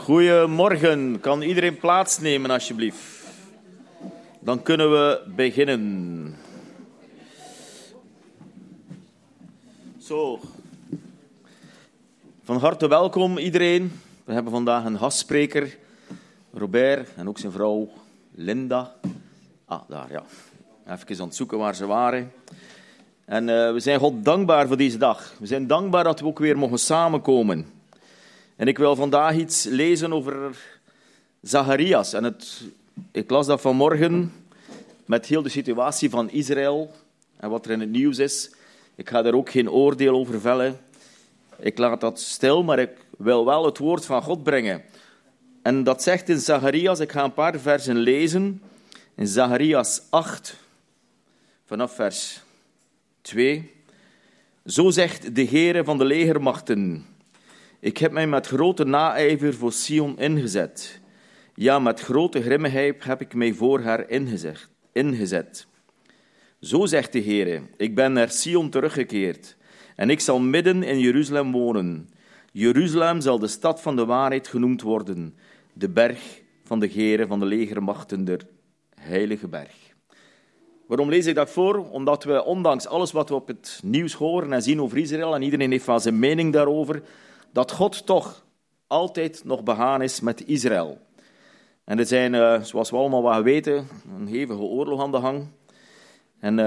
Goedemorgen. Kan iedereen plaatsnemen alsjeblieft? Dan kunnen we beginnen. Zo. Van harte welkom iedereen. We hebben vandaag een gastspreker, Robert, en ook zijn vrouw Linda. Daar, ja. Even aan het zoeken waar ze waren. En we zijn God dankbaar voor deze dag. We zijn dankbaar dat we ook weer mogen samenkomen. En ik wil vandaag iets lezen over Zacharias. En ik las dat vanmorgen met heel de situatie van Israël en wat er in het nieuws is. Ik ga daar ook geen oordeel over vellen. Ik laat dat stil, maar ik wil wel het woord van God brengen. En dat zegt in Zacharias, ik ga een paar versen lezen. In Zacharias 8, vanaf vers 2. Zo zegt de Heere van de legermachten: ik heb mij met grote naijver voor Sion ingezet. Ja, met grote grimmigheid heb ik mij voor haar ingezet. Zo zegt de Heere: ik ben naar Sion teruggekeerd en ik zal midden in Jeruzalem wonen. Jeruzalem zal de stad van de waarheid genoemd worden, de berg van de Heere van de legermachten, de heilige berg. Waarom lees ik dat voor? Omdat we, ondanks alles wat we op het nieuws horen en zien over Israël, en iedereen heeft wel zijn mening daarover, dat God toch altijd nog begaan is met Israël. En er zijn, zoals we allemaal wel weten, een hevige oorlog aan de gang. En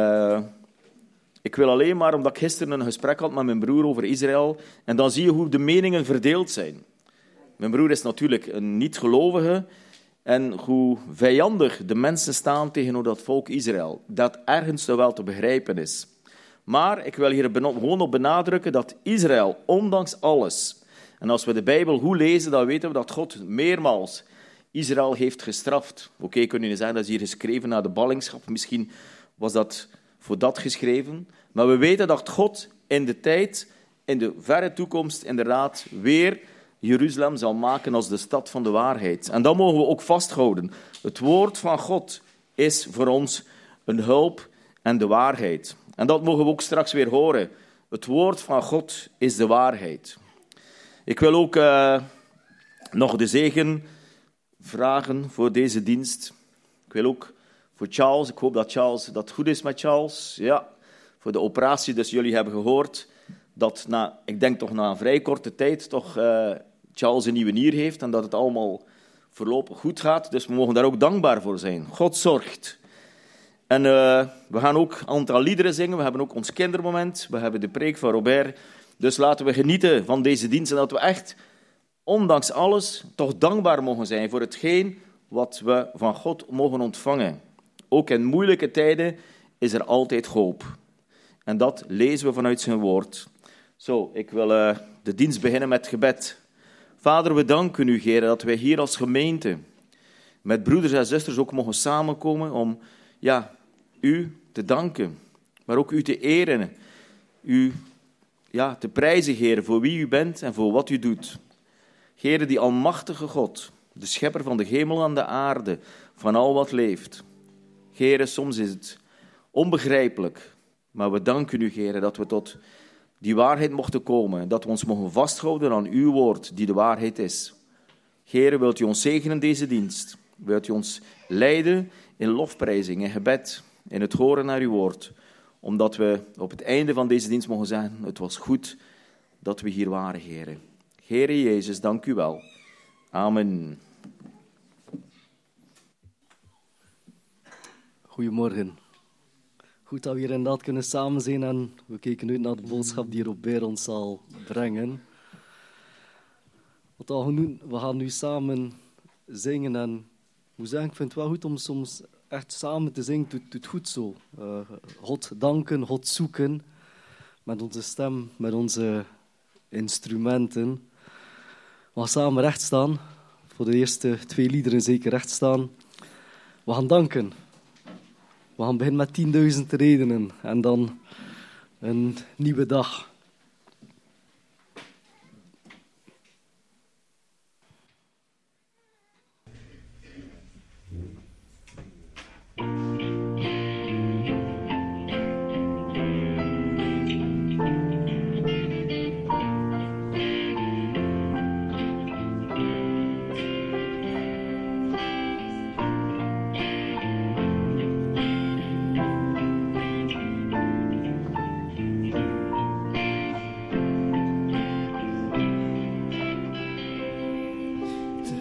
ik wil alleen maar, omdat ik gisteren een gesprek had met mijn broer over Israël, en dan zie je hoe de meningen verdeeld zijn. Mijn broer is natuurlijk een niet-gelovige, en hoe vijandig de mensen staan tegenover dat volk Israël. Dat ergens wel te begrijpen is. Maar ik wil hier gewoon op benadrukken dat Israël, ondanks alles, en als we de Bijbel goed lezen, dan weten we dat God meermaals Israël heeft gestraft. Oké, kunnen we zeggen, dat is hier geschreven na de ballingschap. Misschien was dat voor dat geschreven. Maar we weten dat God in de tijd, in de verre toekomst, inderdaad weer Jeruzalem zal maken als de stad van de waarheid. En dat mogen we ook vasthouden. Het woord van God is voor ons een hulp en de waarheid. En dat mogen we ook straks weer horen. Het woord van God is de waarheid. Ik wil ook nog de zegen vragen voor deze dienst. Ik wil ook voor Charles, ik hoop dat dat goed is met Charles. Ja, voor de operatie, dus jullie hebben gehoord dat ik denk toch na een vrij korte tijd toch Charles een nieuwe nier heeft en dat het allemaal voorlopig goed gaat. Dus we mogen daar ook dankbaar voor zijn. God zorgt. En we gaan ook een aantal liederen zingen. We hebben ook ons kindermoment. We hebben de preek van Robert. Dus laten we genieten van deze dienst. En dat we echt, ondanks alles, toch dankbaar mogen zijn voor hetgeen wat we van God mogen ontvangen. Ook in moeilijke tijden is er altijd hoop. En dat lezen we vanuit zijn woord. Zo, ik wil de dienst beginnen met gebed. Vader, we danken u, Heer, dat wij hier als gemeente met broeders en zusters ook mogen samenkomen om u te danken, maar ook u te eren, u te prijzen, Heer, voor wie u bent en voor wat u doet. Heer, die almachtige God, de schepper van de hemel en de aarde, van al wat leeft. Heer, soms is het onbegrijpelijk, maar we danken u, Heer, dat we tot die waarheid mochten komen, dat we ons mogen vasthouden aan uw woord, die de waarheid is. Heer, wilt u ons zegenen in deze dienst? Wilt u ons leiden in lofprijzing, in gebed, in het horen naar uw woord, omdat we op het einde van deze dienst mogen zeggen, het was goed dat we hier waren, Heer. Heere Jezus, dank u wel. Amen. Goedemorgen. Goed dat we hier inderdaad kunnen samen zijn en we kijken uit naar de boodschap die Robert ons zal brengen. We gaan nu samen zingen en ik vind het wel goed om soms echt samen te zingen. Het doet goed zo. God danken, God zoeken met onze stem, met onze instrumenten. We gaan samen recht staan. Voor de eerste 2 liederen zeker recht staan. We gaan danken. We gaan beginnen met 10.000 redenen en dan een nieuwe dag.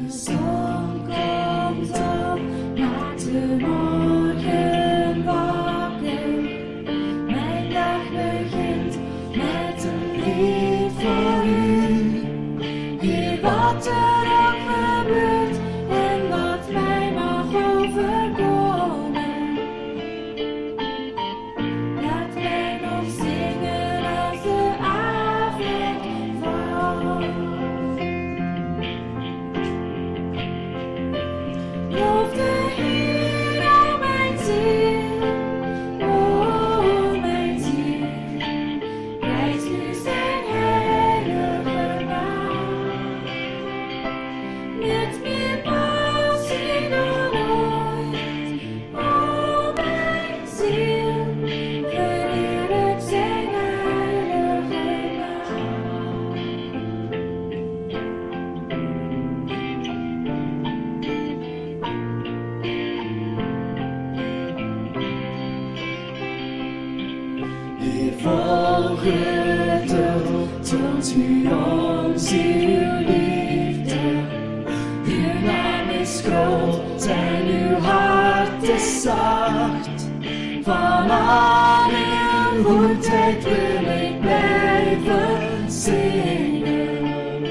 toont u ons uw liefde. Uw naam is groot en uw hart is zacht. Van al uw goedheid wil ik blijven zingen.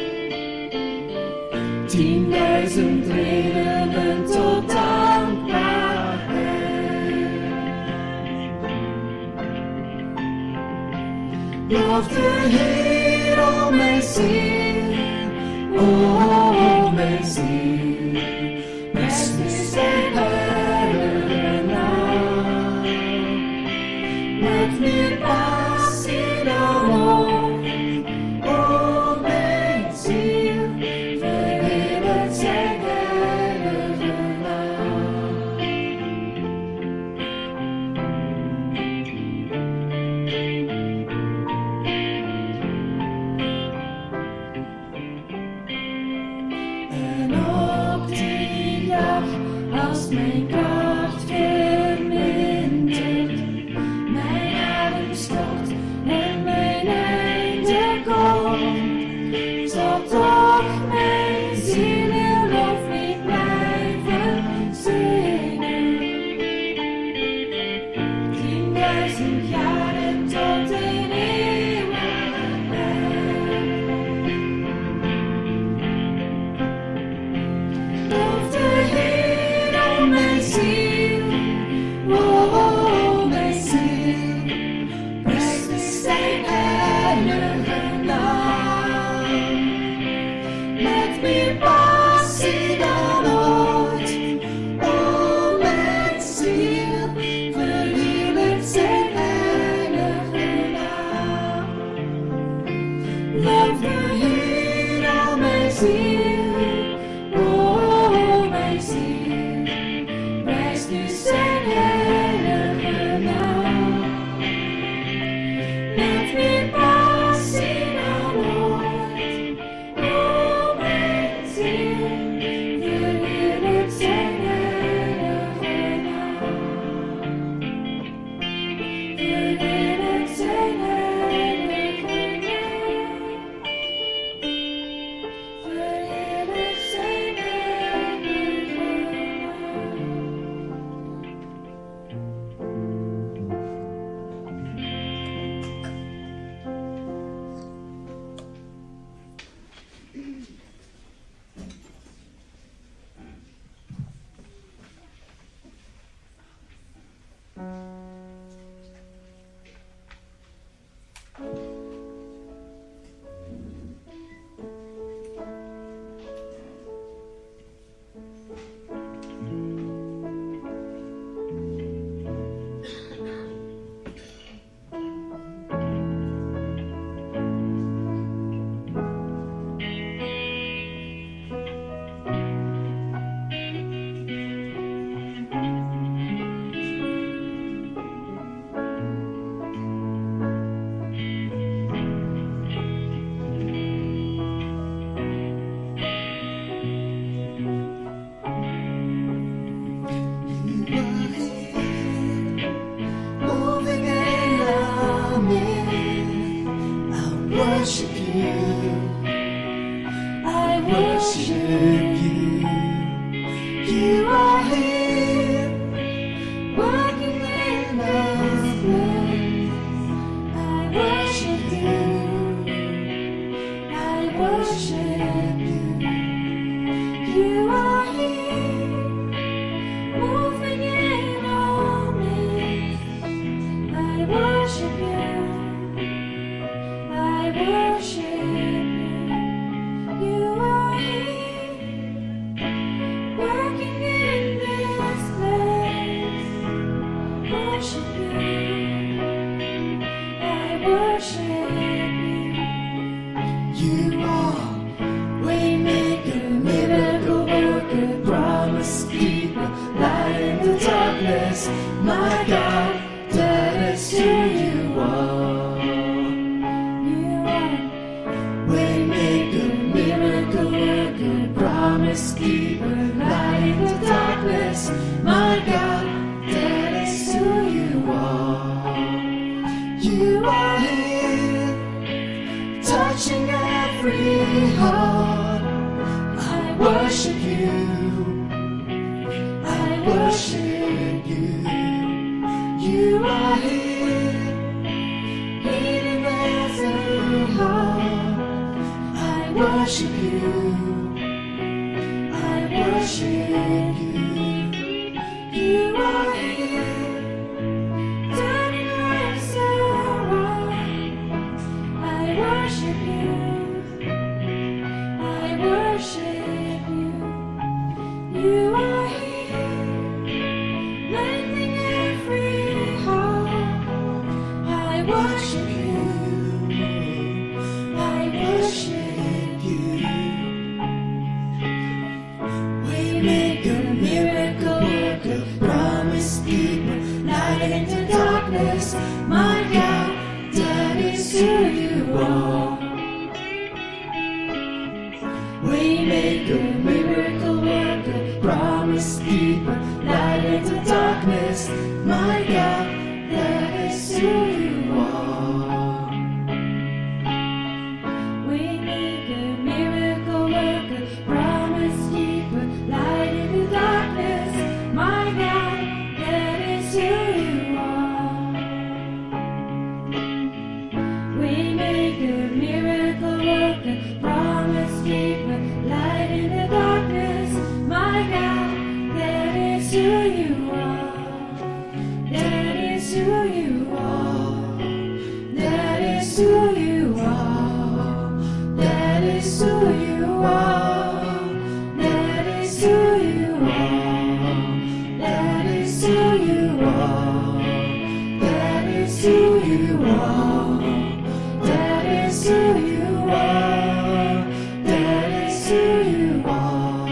10.000 redenen tot dankbaarheid. Loof de Heer, o mijn ziel, o mijn ziel. Prijs nu zijn heilige naam. Met meer passie dan ooit, o mijn ziel. Verheerlijk zijn heilige naam. En op die dag, als mijn kracht vermindert, mijn adem stokt en mijn einde komt, zal toch mijn ziel uw lof niet blijven zingen. 10.000 jaren tot in eeuwigheid. Loof de Heer, o mijn ziel, o mijn ziel. Prijs nu zijn heilige naam. Met meer passie dan ooit, o mijn ziel. Verheerlijk zijn heilige naam. Loof de Heer, o mijn ziel, o mijn ziel. Prijs nu zijn heilige naam. Met meer passie dan ooit, o mijn ziel. Verheerlijk zijn heilige naam. Verheerlijk zijn heilige naam. Verheerlijk zijn heilige moving in our midst, I worship you. I worship you. promise keeper, light in the darkness. My God, that is who you are. You are here, touching every heart. I worship you. I worship you. You are here, healing every heart. I worship you. I worship you. You are here, turning lives around. I worship you. I worship you. You are here, mending every heart. I worship you. I worship you. Waymaker, miracle worker, promise keeper, light in the darkness. My God, that is who you are. Waymaker, miracle worker, promise keeper, light in the darkness. My God, that is who you are. Waymaker, miracle worker, promise keeper, light in the darkness. My God, that is who you are. Waymaker, miracle worker, promise keeper, light in the darkness. My God, that is who you are. That is who you are. That is who you are. That is who you are. That is who you are. That is who you are. That is who you are. That is who you are. That is who you are.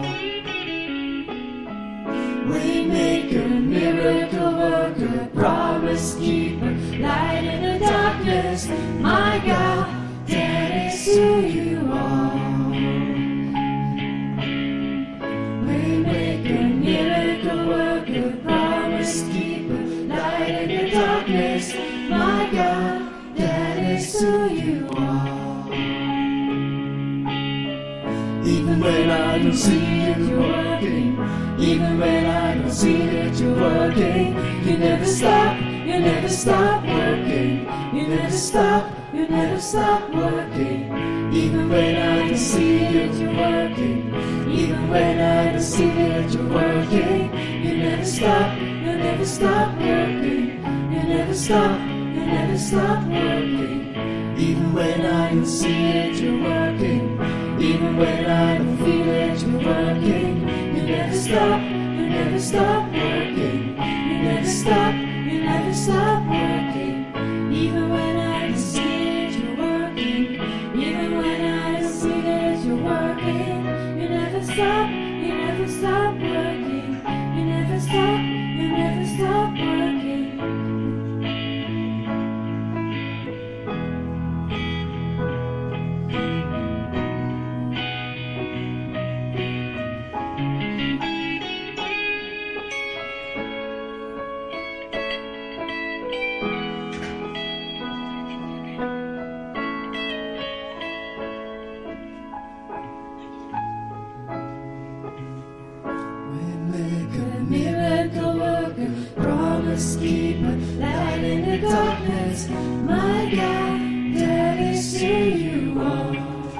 Waymaker, miracle worker, promise keeper, light in the darkness. My God, that is who you are. Waymaker, miracle worker, promise keeper, light in the darkness. My God, that is who you are. Even when I don't see it, you're working. Even when I don't see that you're working, you never stop working. You never stop working. Even when I don't see it, you're working. Even when I don't see that you're working, you never stop working. You never stop working. Even when I don't see it, you're working. Even when I don't feel it, you're working. You never stop working. You never stop working. Even when I don't see it, you're working. Even when I don't see that you're working. You never stop working. You never stop working. Miracle worker, promise keeper, light in the darkness. My God, that is who you are.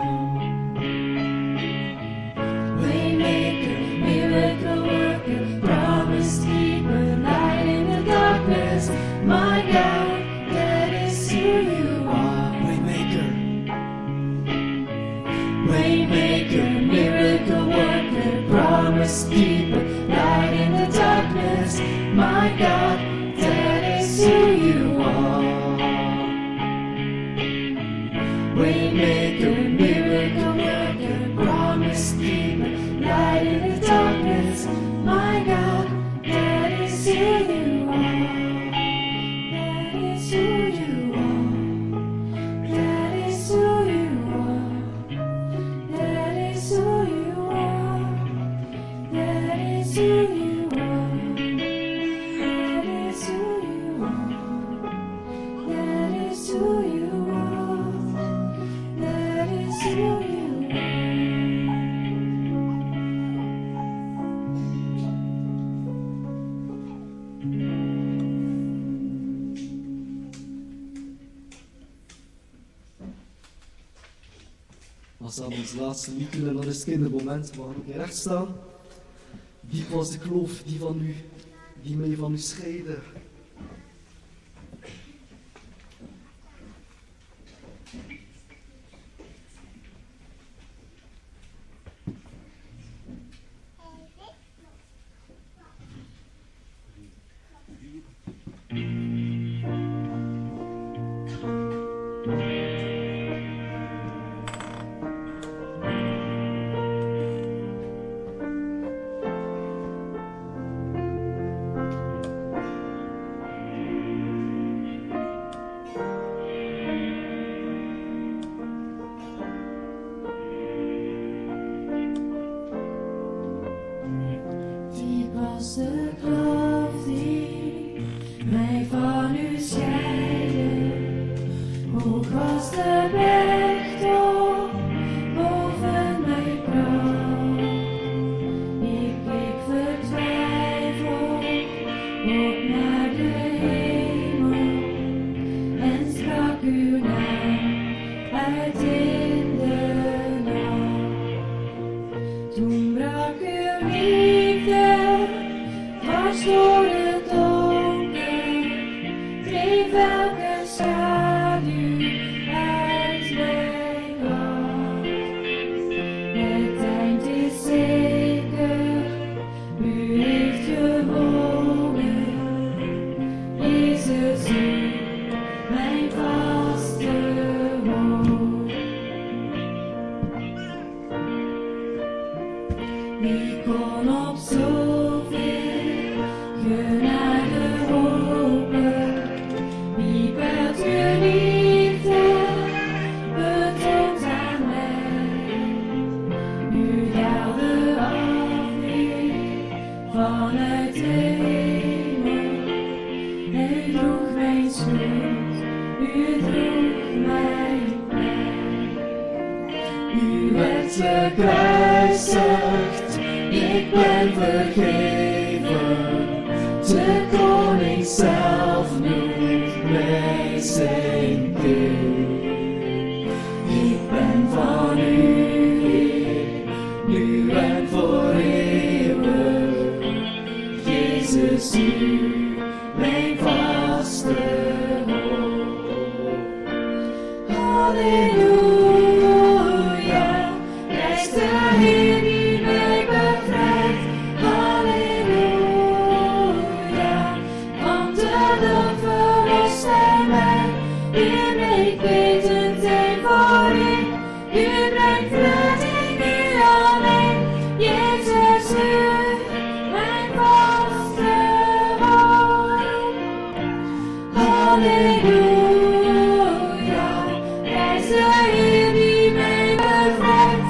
Waymaker, miracle worker, promise keeper, light in the darkness. My God, that is who you are. Waymaker, miracle worker, promise keeper, light in the darkness. My God, that is who you are. Waymaker, miracle worker, promise keeper, light in the darkness. My God, that is who you are. That is who you are. That is who you are. That is who you are. samen ons laatste lied doen en dan is het kindermoment. We gaan ook in recht staan. Diep was de kloof die mij van u scheidde. De kloof die mij van u scheidde, hoog was de bergtop boven mijn pracht. Ik keek vertwijfeld op naar de hemel en sprak uw naam uit in de nacht. Toen brak uw liefde dwars door het donker, dreef elke schaduw uit mijn hart. Het eind is zeker, u heeft gewonnen. Jezus, u, mijn vaste hoop. Wie kon op zoveel genade hopen? Wie belt uw liefde betoond aan mij? U daalde af weer vanuit de hemel. U droeg mijn schuld, u droeg mijn pijn. U werd gekruisigd, ik ben vergeven. De koning zelf noemt mij zijn kind. Ik ben van u, Heer, nu en voor eeuwig. Jezus, u, mijn vaste hoop. Halleluja, prijs de Heer die mij bevrijdt. Halleluja, want de dood verlost hij mij. U breekt weten zijn voor u. U brengt redding nu alleen. Jezus, u, mijn vaste hoop. Halleluja, prijs de Heer die mij bevrijdt.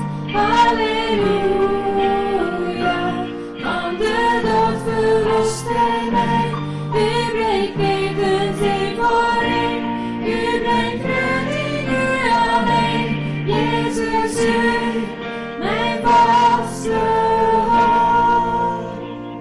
Halleluja, van de dood verlost hij mij. U breekt weten zijn voor u. U brengt redding nu alleen. Jezus, u, mijn vaste hoop.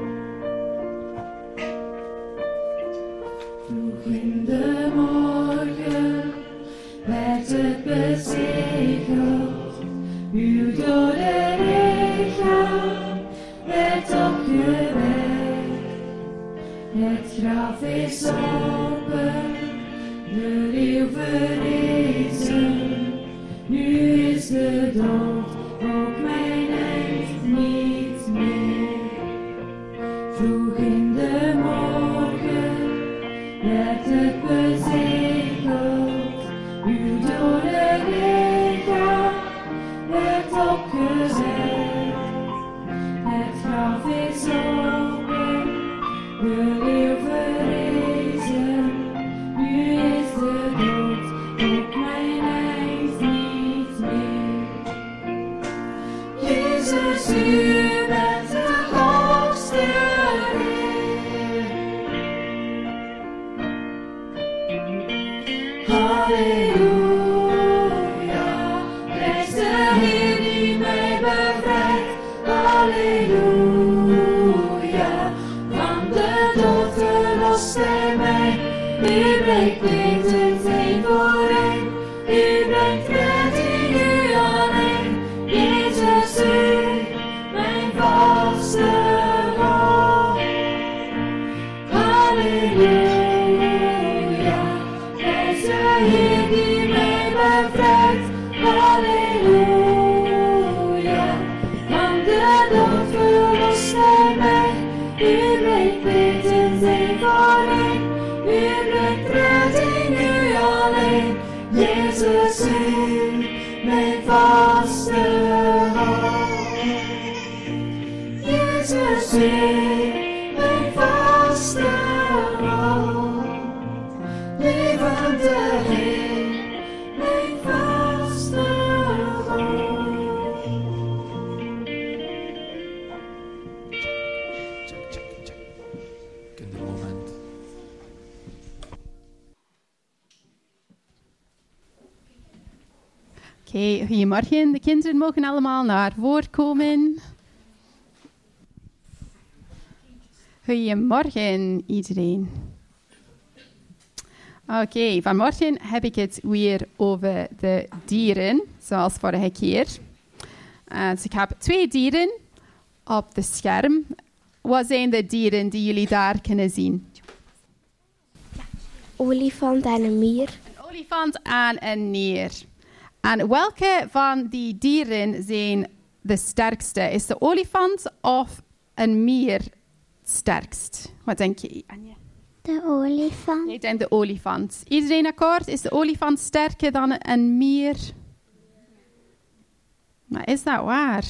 Vroeg in de morgen werd het bezegeld. Uw dode lichaam werd opgewekt. Het graf is open, de leeuw verrezen. Nu is de dood ook mijn eind niet meer. Vroeg in de morgen werd het bezegeld. Uw dode lichaam werd opgezet. Het graf is open, de leeuw verrezen. Nu is de dood ook mijn eind niet meer. Jezus, u bent de hoogste Heer. Halleluja, prijs de Heer die mij bevrijdt. Halleluja, van de dood verlost hij mij. U breekt weten zijn voor een. U brengt redding nu alleen. dood verloste mij. U brengt weten zijn voorheen. U brengt redding nu alleen. Jezus, u, mijn vaste hand. Jezus, u, mijn vaste hand. Levende Heer, mijn vaste hand. Kindermoment. Oké, goedemorgen. De kinderen mogen allemaal naar voren komen. Goedemorgen iedereen. Oké, vanmorgen heb ik het weer over de dieren, zoals vorige keer. Dus ik heb 2 dieren op het scherm. Wat zijn de dieren die jullie daar kunnen zien? Olifant en een mier. Een olifant en een mier. En welke van die dieren zijn de sterkste? Is de olifant of een mier sterkst? Wat denk je, Anja? De olifant. Ik denk de olifant. Iedereen akkoord? Is de olifant sterker dan een mier? Maar is dat waar?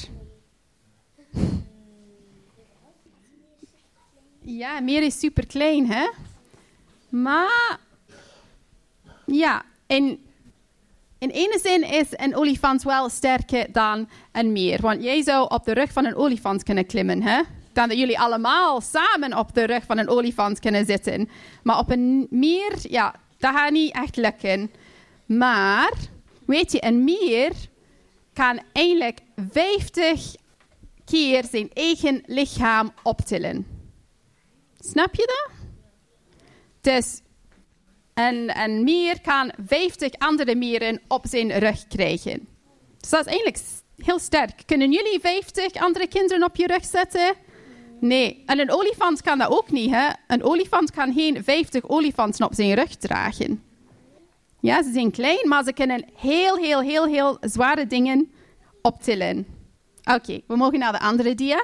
Ja, een mier is super klein, hè? Maar ja, in ene zin is een olifant wel sterker dan een mier. Want jij zou op de rug van een olifant kunnen klimmen, hè? Dan dat jullie allemaal samen op de rug van een olifant kunnen zitten. Maar op een mier, ja, dat gaat niet echt lukken. Maar, weet je, een mier kan eigenlijk 50 keer zijn eigen lichaam optillen. Snap je dat? Dus een mier kan 50 andere mieren op zijn rug krijgen. Dus dat is eigenlijk heel sterk. Kunnen jullie 50 andere kinderen op je rug zetten? Nee. En een olifant kan dat ook niet, hè? Een olifant kan geen 50 olifanten op zijn rug dragen. Ja, ze zijn klein, maar ze kunnen heel zware dingen optillen. Oké, we mogen naar de andere dia.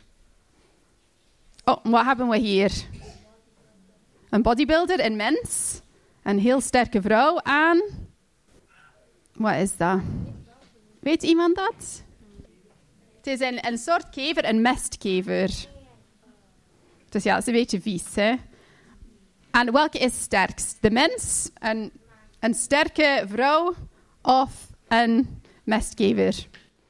Oh, wat hebben we hier? Een bodybuilder, een mens. Een heel sterke vrouw aan. Wat is dat? Weet iemand dat? Het is een soort kever, een mestkever. Dus ja, het is een beetje vies, hè? En welke is sterkst? De mens, een sterke vrouw of een mestkever?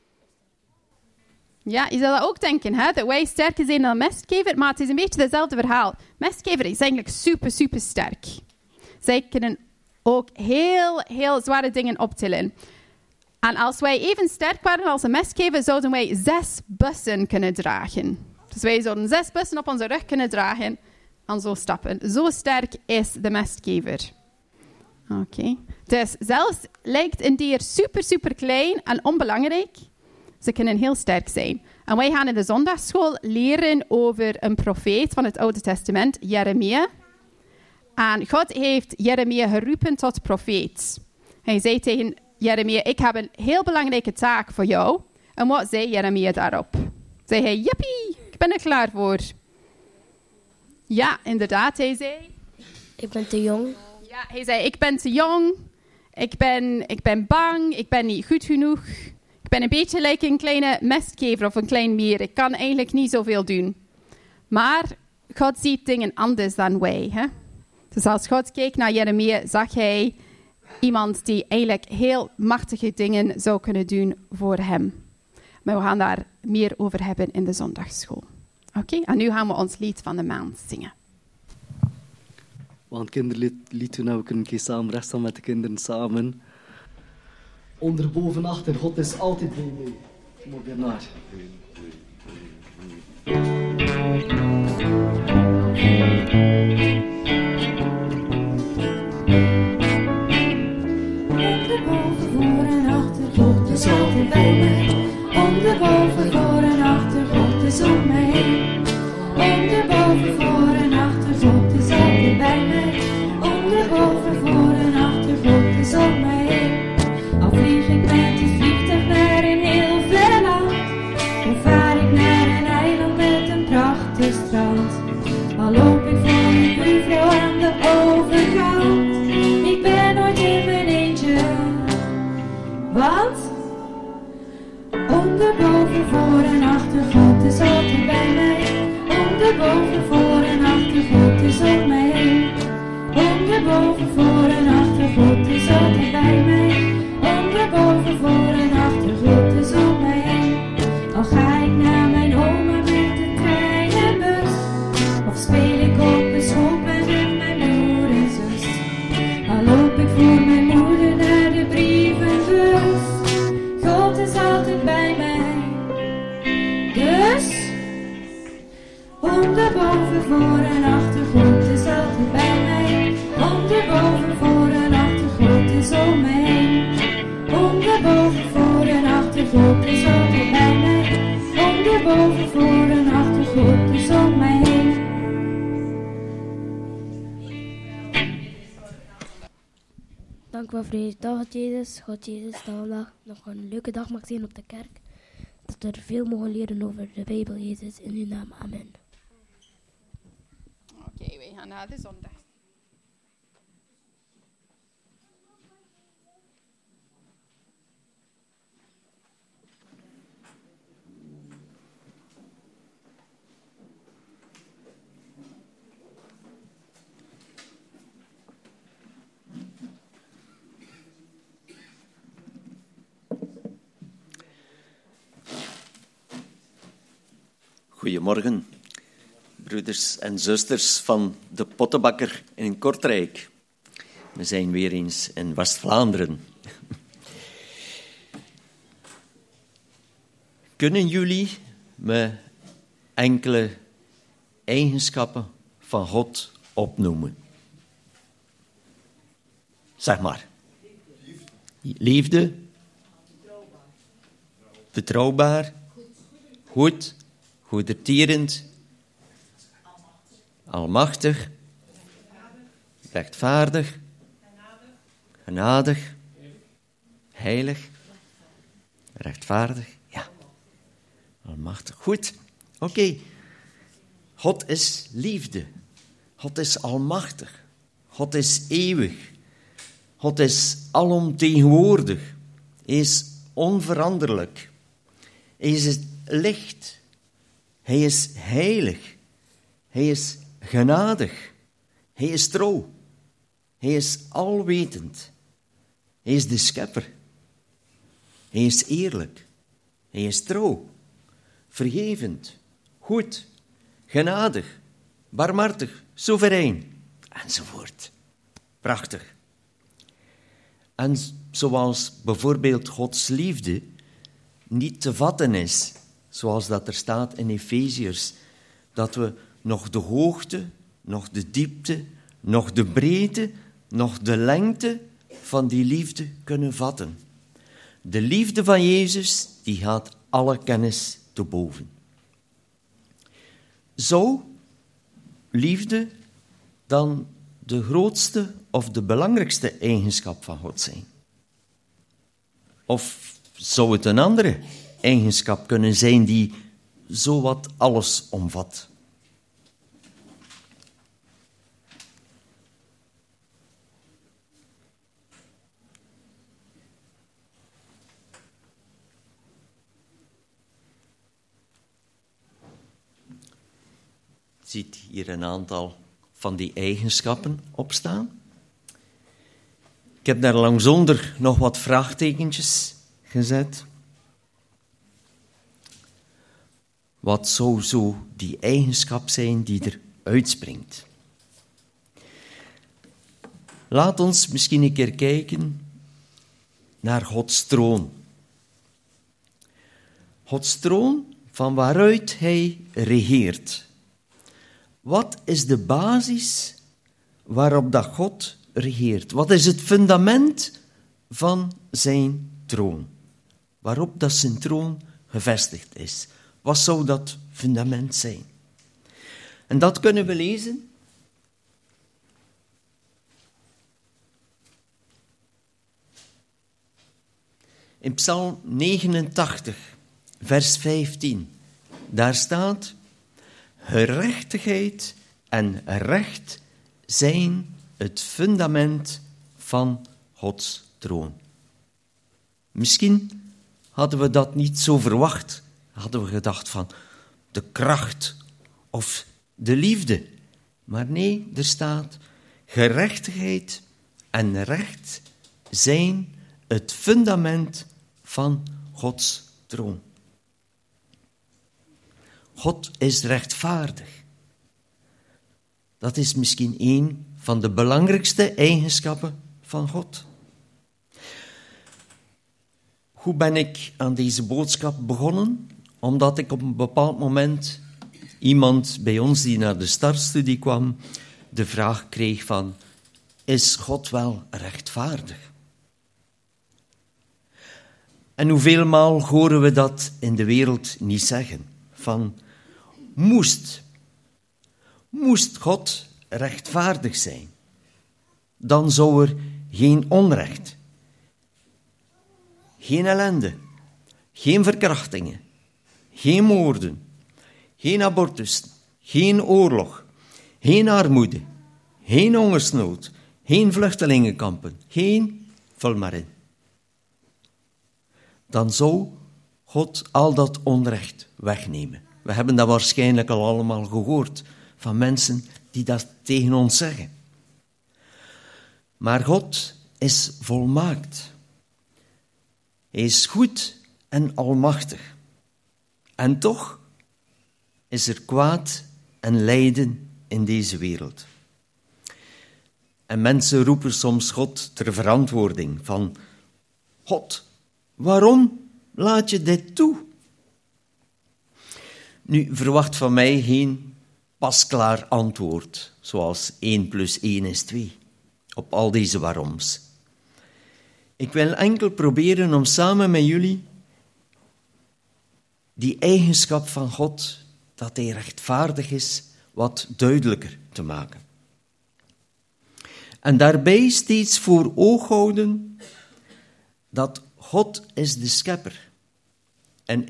Ja, je zou dat ook denken, hè? Dat wij sterker zijn dan een mestkever, maar het is een beetje hetzelfde verhaal. Mestkever is eigenlijk super sterk. Zij kunnen ook heel zware dingen optillen. En als wij even sterk waren als een mestkever, zouden wij 6 bussen kunnen dragen. Dus wij zouden 6 bussen op onze rug kunnen dragen en zo stappen. Zo sterk is de mestkever. Oké. Dus zelfs lijkt een dier super klein en onbelangrijk. Ze kunnen heel sterk zijn. En wij gaan in de zondagsschool leren over een profeet van het Oude Testament, Jeremia. En God heeft Jeremia geroepen tot profeet. Hij zei tegen Jeremia, ik heb een heel belangrijke taak voor jou. En wat zei Jeremia daarop? Zei hij, jippie, ik ben er klaar voor. Ja, inderdaad, hij zei. Ik ben te jong. Ja, hij zei, ik ben te jong. Ik ben bang. Ik ben niet goed genoeg. Ik ben een beetje lijkt een kleine mestkever of een klein mier. Ik kan eigenlijk niet zoveel doen. Maar God ziet dingen anders dan wij. Hè? Dus als God keek naar Jeremia, zag hij iemand die eigenlijk heel machtige dingen zou kunnen doen voor hem. Maar we gaan daar meer over hebben in de zondagsschool. Oké, en nu gaan we ons lied van de maand zingen. We gaan het kinderlied doen en we kunnen een keer samen rechtstaan met de kinderen samen. Onder, boven, achter, God is altijd bij mij. Kom op, naar. Onderboven, voor en achter, God is altijd bij mij. Onderboven, voor en achter, God is om mij heen. Onderboven, voor en achter, God is altijd bij mij. Onderboven, voor en achter, God is om mij heen. Al vlieg ik met het vliegtuig naar een heel ver land, of naar mijn oma met de trein en bus. Of speel ik op een schoolplein met mijn broer en zus. Al loop ik voor mijn moeder naar de brievenbus. God is altijd bij mij. Dus, onderboven, voor en achter, God is altijd bij mij. Onderboven, voor en achter, God is om mij heen. Onderboven, voor en achter, God is altijd bij mij. Onderboven, voor en achter, God is om mij heen. Dank u wel voor deze dag, Jezus. God, Jezus, dat we vandaag nog een leuke dag mag zien op de kerk. Dat we er veel mogen leren over de Bijbel, Jezus. In uw naam, amen. Oké, we gaan naar de zondag. Goedemorgen, broeders en zusters van de Pottenbakker in Kortrijk. We zijn weer eens in West-Vlaanderen. Kunnen jullie me enkele eigenschappen van God opnoemen? Zeg maar. Liefde. Betrouwbaar. Goed. Goedertierend, almachtig, rechtvaardig, genadig, heilig, rechtvaardig, ja, almachtig. Goed, oké. God is liefde, God is almachtig, God is eeuwig, God is alomtegenwoordig, Hij is onveranderlijk, Hij is het licht. Hij is heilig. Hij is genadig. Hij is trouw. Hij is alwetend. Hij is de schepper. Hij is eerlijk. Hij is trouw. Vergevend. Goed. Genadig. Barmhartig. Soeverein. Enzovoort. Prachtig. En zoals bijvoorbeeld Gods liefde niet te vatten is, zoals dat er staat in Efeziërs, dat we nog de hoogte, nog de diepte, nog de breedte, nog de lengte van die liefde kunnen vatten. De liefde van Jezus, die gaat alle kennis te boven. Zou liefde dan de grootste of de belangrijkste eigenschap van God zijn? Of zou het een andere eigenschap kunnen zijn die zowat alles omvat? Ziet hier een aantal van die eigenschappen opstaan. Ik heb daar langsonder nog wat vraagtekentjes gezet. Wat zou zo die eigenschap zijn die er uitspringt? Laat ons misschien een keer kijken naar Gods troon. Gods troon van waaruit Hij regeert. Wat is de basis waarop dat God regeert? Wat is het fundament van zijn troon? Waarop dat zijn troon gevestigd is? Wat zou dat fundament zijn? En dat kunnen we lezen in Psalm 89, vers 15. Daar staat: gerechtigheid en recht zijn het fundament van Gods troon. Misschien hadden we dat niet zo verwacht. Hadden we gedacht van de kracht of de liefde. Maar nee, er staat: gerechtigheid en recht zijn het fundament van Gods troon. God is rechtvaardig. Dat is misschien een van de belangrijkste eigenschappen van God. Hoe ben ik aan deze boodschap begonnen? Omdat ik op een bepaald moment iemand bij ons die naar de startstudie kwam, de vraag kreeg van, is God wel rechtvaardig? En hoeveel maal horen we dat in de wereld niet zeggen? Van, moest God rechtvaardig zijn, dan zou er geen onrecht, geen ellende, geen verkrachtingen, geen moorden, geen abortus, geen oorlog, geen armoede, geen hongersnood, geen vluchtelingenkampen, vul maar in. Dan zou God al dat onrecht wegnemen. We hebben dat waarschijnlijk al allemaal gehoord van mensen die dat tegen ons zeggen. Maar God is volmaakt. Hij is goed en almachtig. En toch is er kwaad en lijden in deze wereld. En mensen roepen soms God ter verantwoording van, God, waarom laat je dit toe? Nu, verwacht van mij geen pasklaar antwoord, zoals 1 + 1 is 2, op al deze waaroms. Ik wil enkel proberen om samen met jullie die eigenschap van God, dat hij rechtvaardig is, wat duidelijker te maken. En daarbij steeds voor oog houden dat God is de schepper. En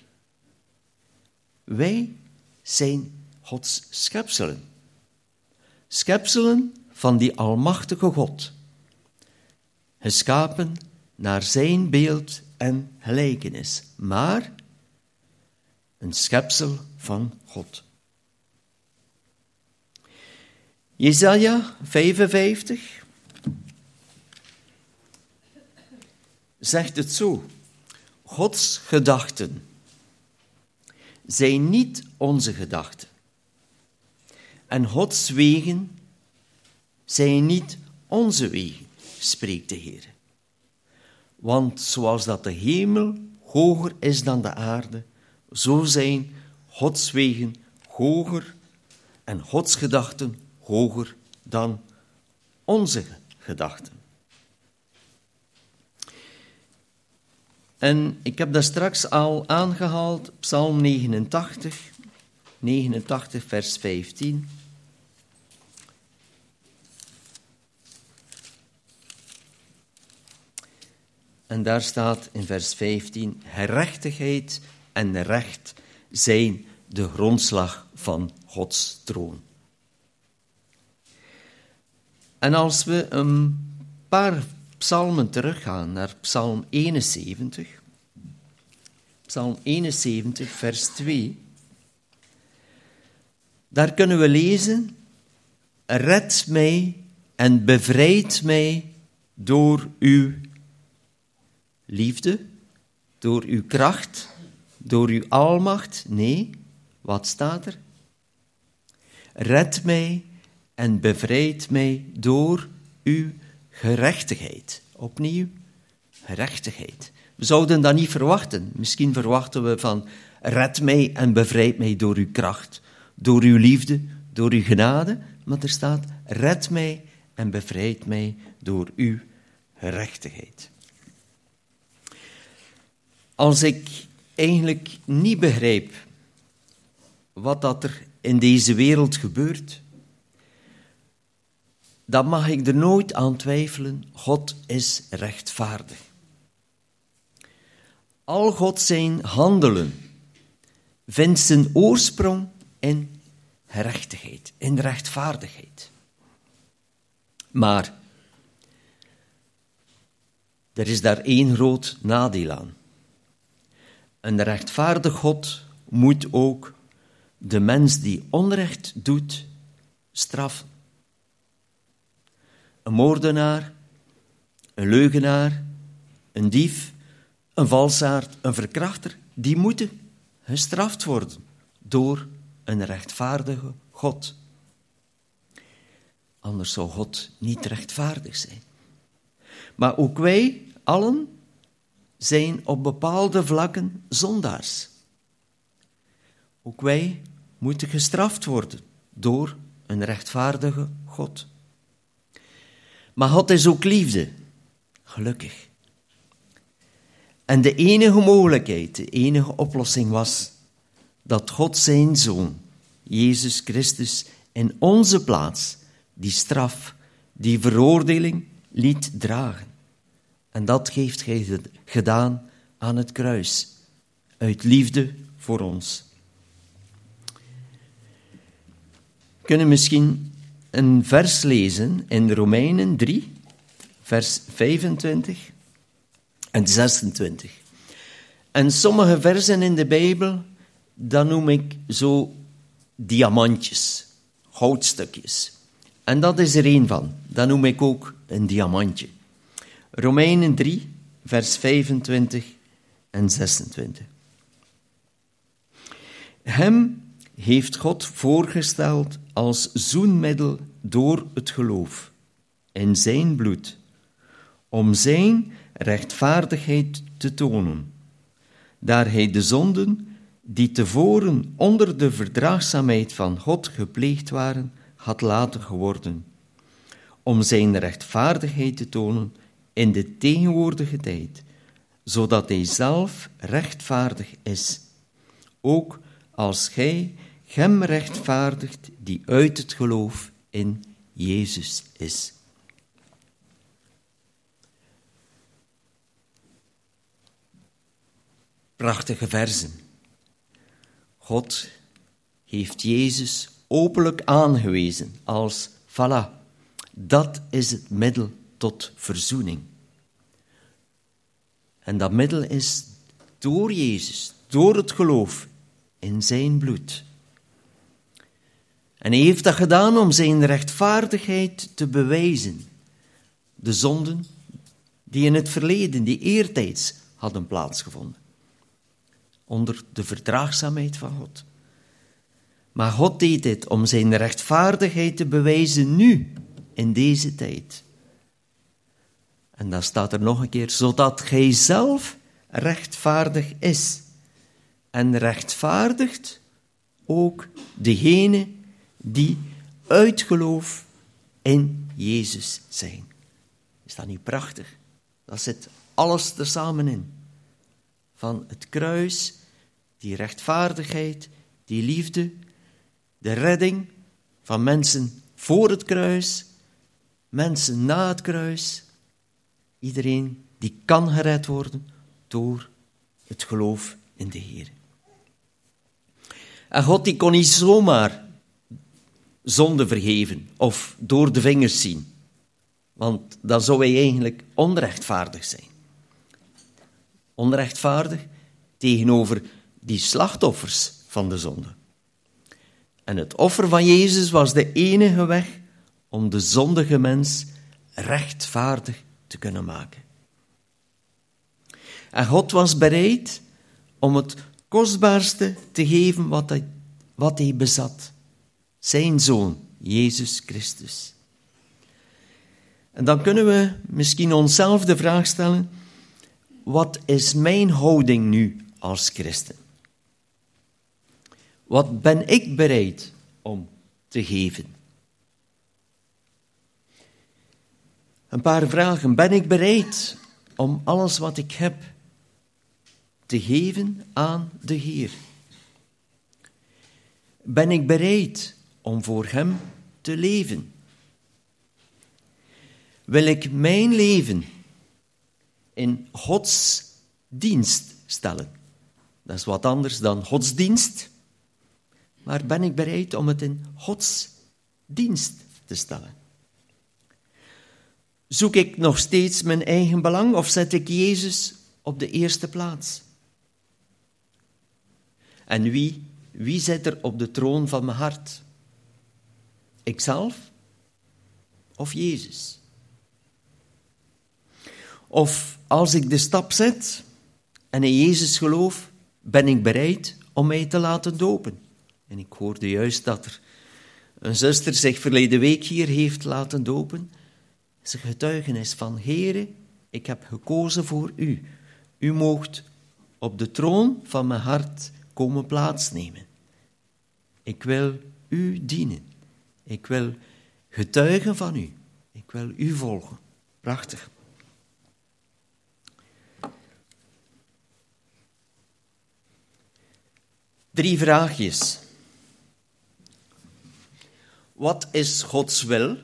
wij zijn Gods schepselen. Schepselen van die almachtige God. Geschapen naar zijn beeld en gelijkenis. Maar een schepsel van God. Jesaja 55 zegt het zo. Gods gedachten zijn niet onze gedachten. En Gods wegen zijn niet onze wegen, spreekt de Heer. Want zoals dat de hemel hoger is dan de aarde, zo zijn Gods wegen hoger en Gods gedachten hoger dan onze gedachten. En ik heb daar straks al aangehaald, Psalm 89 vers 15. En daar staat in vers 15, gerechtigheid en recht zijn de grondslag van Gods troon. En als we een paar psalmen teruggaan naar Psalm 71, Psalm 71 vers 2, daar kunnen we lezen, red mij en bevrijd mij door uw liefde, door uw kracht, door uw almacht. Nee, wat staat er? Red mij en bevrijd mij door uw gerechtigheid. Opnieuw, gerechtigheid. We zouden dat niet verwachten. Misschien verwachten we van, red mij en bevrijd mij door uw kracht, door uw liefde, door uw genade. Maar er staat, red mij en bevrijd mij door uw gerechtigheid. Als ik eigenlijk niet begrijp wat dat er in deze wereld gebeurt, dan mag ik er nooit aan twijfelen, God is rechtvaardig. Al God zijn handelen vindt zijn oorsprong in gerechtigheid, in rechtvaardigheid. Maar er is daar één groot nadeel aan. Een rechtvaardig God moet ook de mens die onrecht doet straffen. Een moordenaar, een leugenaar, een dief, een valsaard, een verkrachter, die moeten gestraft worden. door een rechtvaardige God. Anders zou God niet rechtvaardig zijn. Maar ook wij allen zijn op bepaalde vlakken zondaars. Ook wij moeten gestraft worden door een rechtvaardige God. Maar God is ook liefde, gelukkig. En de enige mogelijkheid, de enige oplossing was dat God zijn Zoon, Jezus Christus, in onze plaats die straf, die veroordeling liet dragen. En dat heeft hij gedaan aan het kruis, uit liefde voor ons. We kunnen misschien een vers lezen in Romeinen 3, vers 25 en 26. En sommige versen in de Bijbel, dat noem ik zo diamantjes, goudstukjes. En dat is er één van. Dat noem ik ook een diamantje. Romeinen 3, vers 25 en 26. Hem heeft God voorgesteld als zoenmiddel door het geloof in zijn bloed, om zijn rechtvaardigheid te tonen, daar hij de zonden die tevoren onder de verdraagzaamheid van God gepleegd waren, had laten geworden, om zijn rechtvaardigheid te tonen in de tegenwoordige tijd, zodat hij zelf rechtvaardig is, ook als gij hem rechtvaardigt die uit het geloof in Jezus is. Prachtige verzen. God heeft Jezus openlijk aangewezen als, voilà, dat is het middel tot verzoening. En dat middel is door Jezus, door het geloof in zijn bloed. En hij heeft dat gedaan om zijn rechtvaardigheid te bewijzen. De zonden die in het verleden, die eertijds hadden plaatsgevonden. Onder de verdraagzaamheid van God. Maar God deed dit om zijn rechtvaardigheid te bewijzen nu, in deze tijd. En dan staat er nog een keer, zodat gij zelf rechtvaardig is. En rechtvaardigt ook degene die uit geloof in Jezus zijn. Is dat niet prachtig? Dat zit alles tezamen in. Van het kruis, die rechtvaardigheid, die liefde, de redding van mensen voor het kruis, mensen na het kruis. Iedereen die kan gered worden door het geloof in de Heer. En God die kon niet zomaar zonde vergeven of door de vingers zien. Want dan zou hij eigenlijk onrechtvaardig zijn. Onrechtvaardig tegenover die slachtoffers van de zonde. En het offer van Jezus was de enige weg om de zondige mens rechtvaardig te kunnen maken. En God was bereid om het kostbaarste te geven wat hij bezat. Zijn Zoon, Jezus Christus. En dan kunnen we misschien onszelf de vraag stellen, wat is mijn houding nu als christen? Wat ben ik bereid om te geven? Een paar vragen. Ben ik bereid om alles wat ik heb te geven aan de Heer? Ben ik bereid om voor Hem te leven? Wil ik mijn leven in Gods dienst stellen? Dat is wat anders dan godsdienst. Maar ben ik bereid om het in Gods dienst te stellen? Zoek ik nog steeds mijn eigen belang of zet ik Jezus op de eerste plaats? En wie zit er op de troon van mijn hart? Ikzelf of Jezus? Of als ik de stap zet en in Jezus geloof, ben ik bereid om mij te laten dopen En ik hoorde juist dat er een zuster zich verleden week hier heeft laten dopen. Ze getuigenis van: Heere, ik heb gekozen voor u. U moogt op de troon van mijn hart komen plaatsnemen. Ik wil u dienen. Ik wil getuigen van u. Ik wil u volgen. Prachtig. Drie vraagjes. Wat is Gods wil?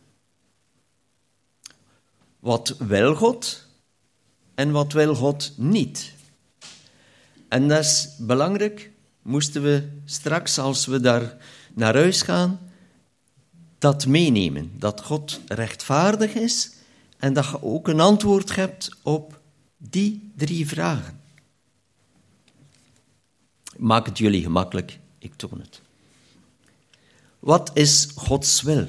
Wat wil God? En wat wil God niet? En dat is belangrijk. Moesten we straks, als we daar naar huis gaan, dat meenemen. Dat God rechtvaardig is en dat je ook een antwoord hebt op die drie vragen. Ik maak het jullie gemakkelijk, ik toon het. Wat is Gods wil?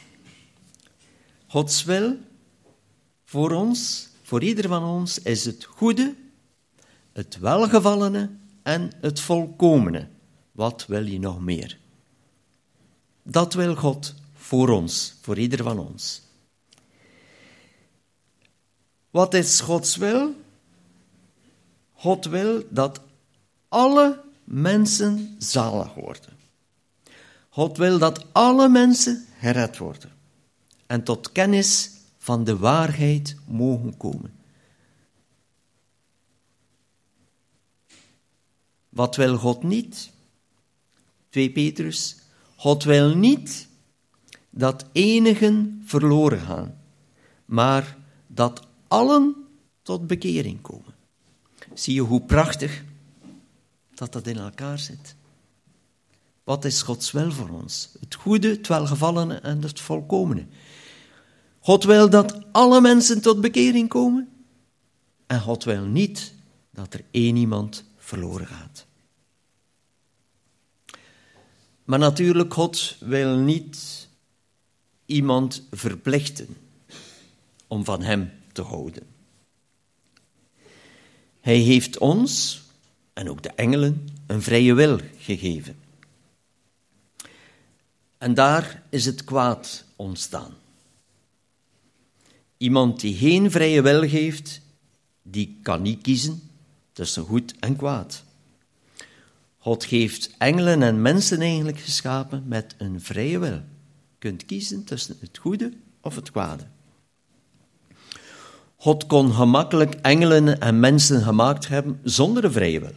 Gods wil voor ons, voor ieder van ons, is het goede, het welgevallene en het volkomene. Wat wil je nog meer? Dat wil God voor ons, voor ieder van ons. Wat is Gods wil? God wil dat alle mensen zalig worden. God wil dat alle mensen gered worden en tot kennis van de waarheid mogen komen. Wat wil God niet? 2 Petrus. God wil niet dat enigen verloren gaan, maar dat allen tot bekering komen. Zie je hoe prachtig dat in elkaar zit? Wat is Gods wil voor ons? Het goede, het welgevallene en het volkomene. God wil dat alle mensen tot bekering komen en God wil niet dat er één iemand verloren gaat. Maar natuurlijk, God wil niet iemand verplichten om van hem te houden. Hij heeft ons, en ook de engelen, een vrije wil gegeven. En daar is het kwaad ontstaan. Iemand die geen vrije wil heeft, die kan niet kiezen tussen goed en kwaad. God heeft engelen en mensen eigenlijk geschapen met een vrije wil. Je kunt kiezen tussen het goede of het kwade. God kon gemakkelijk engelen en mensen gemaakt hebben zonder een vrije wil.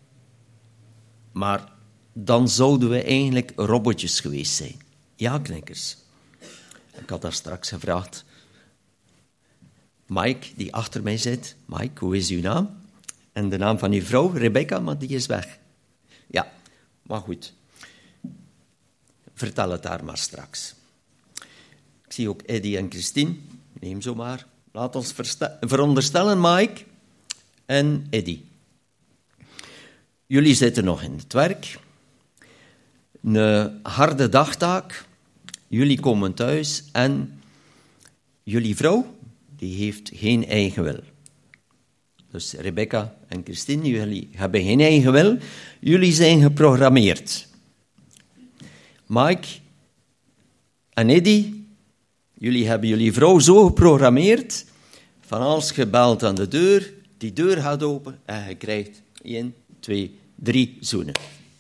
Maar dan zouden we eigenlijk robotjes geweest zijn. Ja, knikkers. Ik had daar straks gevraagd. Mike, die achter mij zit. Mike, hoe is uw naam? En de naam van uw vrouw, Rebecca, maar die is weg. Ja, maar goed. Vertel het daar maar straks. Ik zie ook Eddie en Christine. Neem zo maar. Laat ons veronderstellen, Mike en Eddie. Jullie zitten nog in het werk. Een harde dagtaak. Jullie komen thuis en jullie vrouw, die heeft geen eigen wil. Dus Rebecca en Christine, jullie hebben geen eigen wil. Jullie zijn geprogrammeerd. Mike en Eddie, jullie hebben jullie vrouw zo geprogrammeerd, van als je belt aan de deur, die deur gaat open en je krijgt 1, 2, 3 zoenen.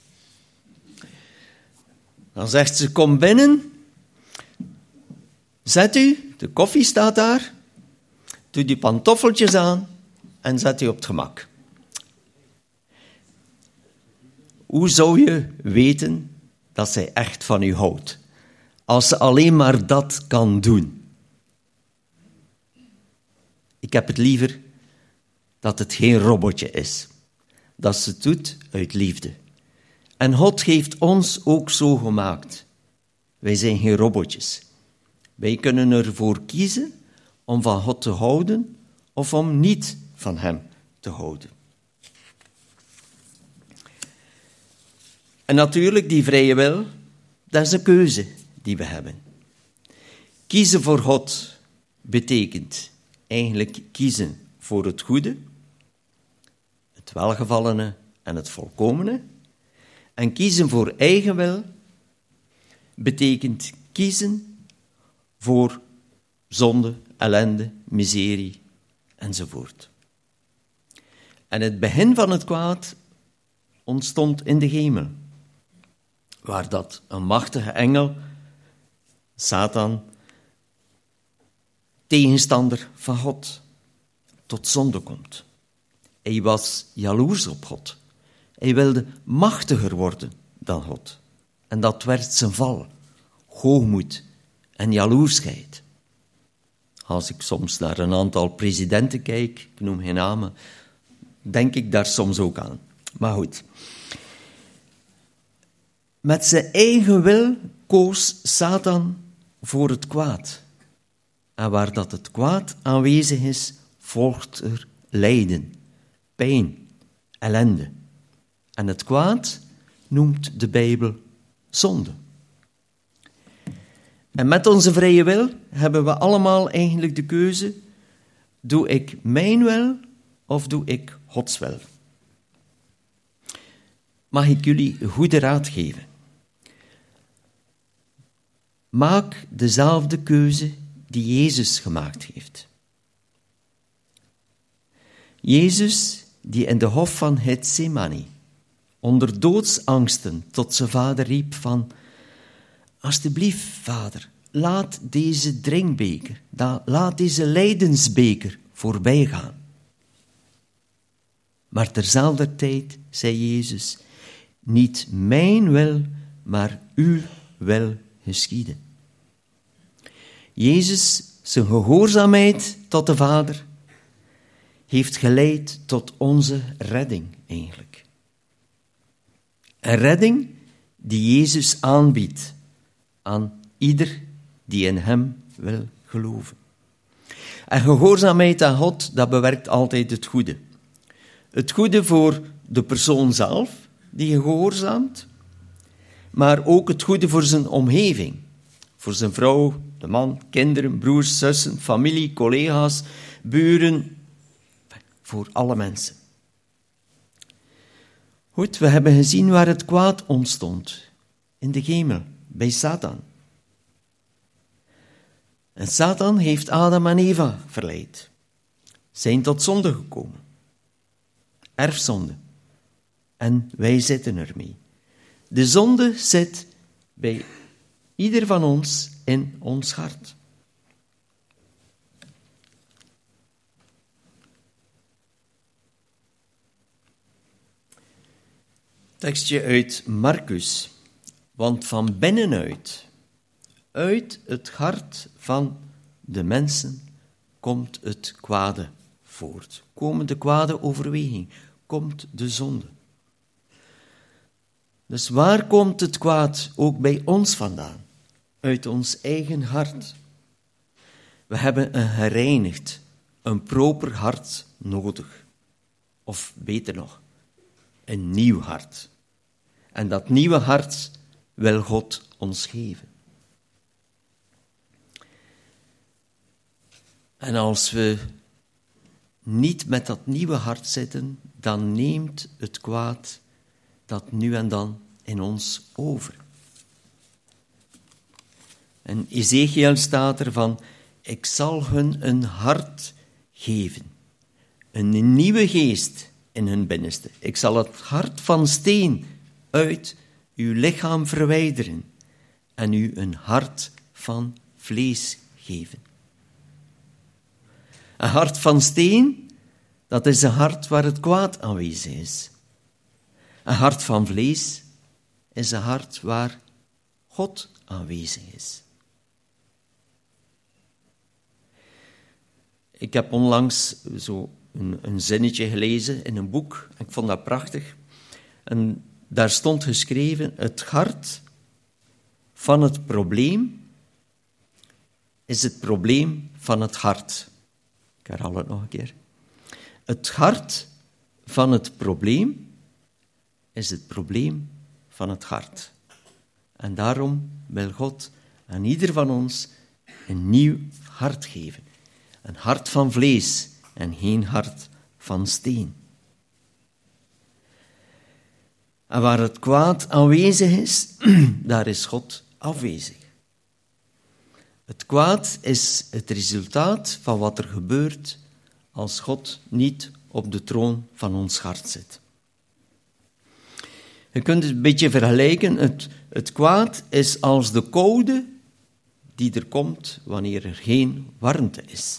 Dan zegt ze, kom binnen, zet u, de koffie staat daar, doe die pantoffeltjes aan en zet u op het gemak. Hoe zou je weten dat zij echt van u houdt, als ze alleen maar dat kan doen? Ik heb het liever dat het geen robotje is, dat ze het doet uit liefde. En God heeft ons ook zo gemaakt. Wij zijn geen robotjes. Wij kunnen ervoor kiezen om van God te houden of om niet van hem te houden. En natuurlijk, die vrije wil, dat is een keuze die we hebben. Kiezen voor God betekent eigenlijk kiezen voor het goede, het welgevallene en het volkomene. En kiezen voor eigenwil betekent kiezen voor zonde, ellende, miserie enzovoort. En het begin van het kwaad ontstond in de hemel, waar dat een machtige engel, Satan, tegenstander van God, tot zonde komt. Hij was jaloers op God. Hij wilde machtiger worden dan God. En dat werd zijn val, hoogmoed en jaloersheid. Als ik soms naar een aantal presidenten kijk, ik noem geen namen, denk ik daar soms ook aan. Maar goed. Met zijn eigen wil koos Satan voor het kwaad. En waar dat het kwaad aanwezig is, volgt er lijden, pijn, ellende. En het kwaad noemt de Bijbel zonde. En met onze vrije wil hebben we allemaal eigenlijk de keuze: doe ik mijn wil of doe ik Gods wil? Mag ik jullie een goede raad geven? Maak dezelfde keuze die Jezus gemaakt heeft. Jezus, die in de hof van Gethsemane onder doodsangsten tot zijn vader riep van: alsjeblieft, vader, laat deze drinkbeker, laat deze lijdensbeker voorbij gaan. Maar terzelfde tijd zei Jezus: niet mijn wil, maar uw wil geschieden. Jezus, zijn gehoorzaamheid tot de Vader, heeft geleid tot onze redding eigenlijk. Een redding die Jezus aanbiedt aan ieder die in hem wil geloven. En gehoorzaamheid aan God, dat bewerkt altijd het goede. Het goede voor de persoon zelf, die gehoorzaamt, maar ook het goede voor zijn omgeving. Voor zijn vrouw, de man, kinderen, broers, zussen, familie, collega's, buren, voor alle mensen. Goed, we hebben gezien waar het kwaad ontstond. In de hemel, bij Satan. En Satan heeft Adam en Eva verleid. Zijn tot zonde gekomen. Erfzonde. En wij zitten ermee. De zonde zit bij ieder van ons in ons hart. Tekstje uit Marcus. Want van binnenuit, uit het hart van de mensen, komt het kwade voort. Komen de kwade overweging, komt de zonde. Dus waar komt het kwaad ook bij ons vandaan? Uit ons eigen hart. We hebben een gereinigd, een proper hart nodig. Of beter nog, een nieuw hart. En dat nieuwe hart wil God ons geven. En als we niet met dat nieuwe hart zitten, dan neemt het kwaad dat nu en dan in ons over. En Ezechiel staat er van: ik zal hun een hart geven, een nieuwe geest in hun binnenste. Ik zal het hart van steen uit uw lichaam verwijderen en u een hart van vlees geven. Een hart van steen, dat is een hart waar het kwaad aanwezig is. Een hart van vlees is een hart waar God aanwezig is. Ik heb onlangs zo een zinnetje gelezen in een boek. Ik vond dat prachtig. En daar stond geschreven: het hart van het probleem is het probleem van het hart. Ik herhaal het nog een keer. Het hart van het probleem is het probleem van het hart. En daarom wil God aan ieder van ons een nieuw hart geven. Een hart van vlees en geen hart van steen. En waar het kwaad aanwezig is, daar is God afwezig. Het kwaad is het resultaat van wat er gebeurt als God niet op de troon van ons hart zit. Je kunt het een beetje vergelijken. Het kwaad is als de koude die er komt wanneer er geen warmte is.